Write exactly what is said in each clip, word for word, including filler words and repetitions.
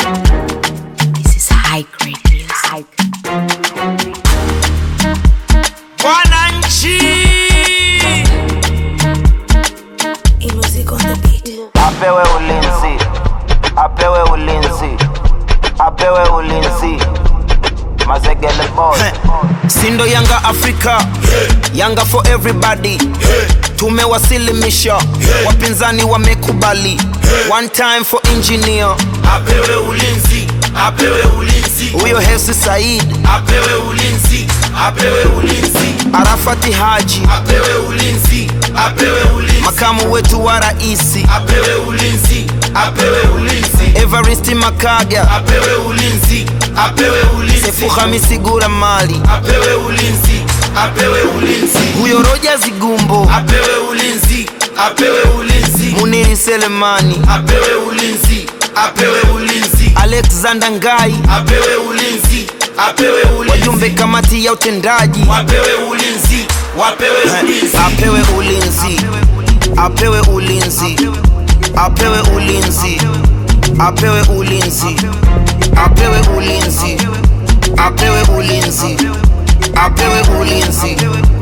This is high grade music. Wananchi E-music on the beat. Apewe ulinzi, apewe ulinzi, apewe ulinzi. Mazegele boy. Sindo Yanga Africa, Yanga for everybody. Tumewasilimisha, wapinzani wamekubali. One time for engineer. Apewe ulinzi, apewe ulinzi. Huyo Hersi Said. Apewe ulinzi, apewe ulinzi. Arafati Haji. Apewe ulinzi, apewe ulinzi. Makamu wetu wa raisi. Apewe ulinzi, apewe ulinzi. Evariste Makaga. Apewe ulinzi, apewe ulinzi. Sefu Hamisi Gura Mali. Apewe ulinzi, apewe ulinzi. Huyo Roja Zigumbo. Apewe ulinzi, apewe ulinzi. Muniri Selemani. Apewe ulinzi, apewe ulinzi. Alexander Ngai. Apewe ulinzi, apewe ulinzi. Wajumbe kamati ya utendaji. Wapewe ulinzi, wapewe ulinzi. Apewe ulinzi, apewe ulinzi, apewe ulinzi, apewe ulinzi, apewe ulinzi, apewe ulinzi, apewe ulinzi,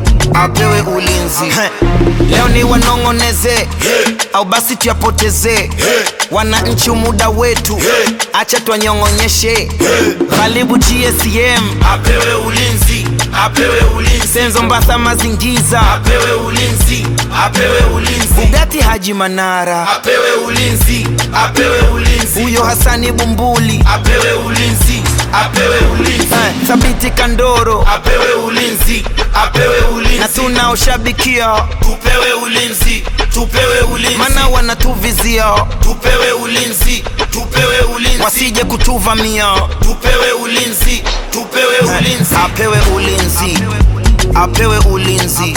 apewe ulinzi. Leo ni wanongoneze au basi tuyapoteze. Wananchi muda wetu, acha tuanyongonyeshe. Karibu G S M. Apewe ulinzi, apewe ulinzi. Senzo Mbasa Mazingiza. Apewe ulinzi, apewe ulinzi. Bugatti Haji Manara. Apewe ulinzi, apewe ulinzi. Huyo Hasani Bumbuli. Apewe ulinzi, apewe ulinzi. eh, Thabiti Kandoro. Apewe ulinzi, apewe ulinzi. Na tunaoshabikia, tupewe ulinzi, tupewe ulinzi. mana wanatuvizia, tupewe ulinzi, tupewe ulinzi. wasije kutuvamia. Tupewe ulinzi, tupewe ulinzi. Apewe ulinzi, apewe ulinzi,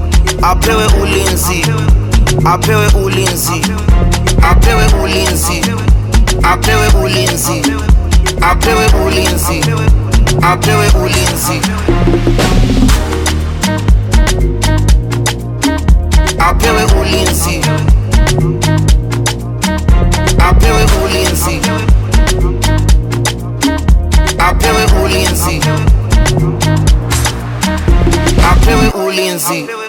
apewe ulinzi, apewe ulinzi, apewe ulinzi, apewe ulinzi, apewe ulinzi, apewe ulinzi, apewe ulinzi.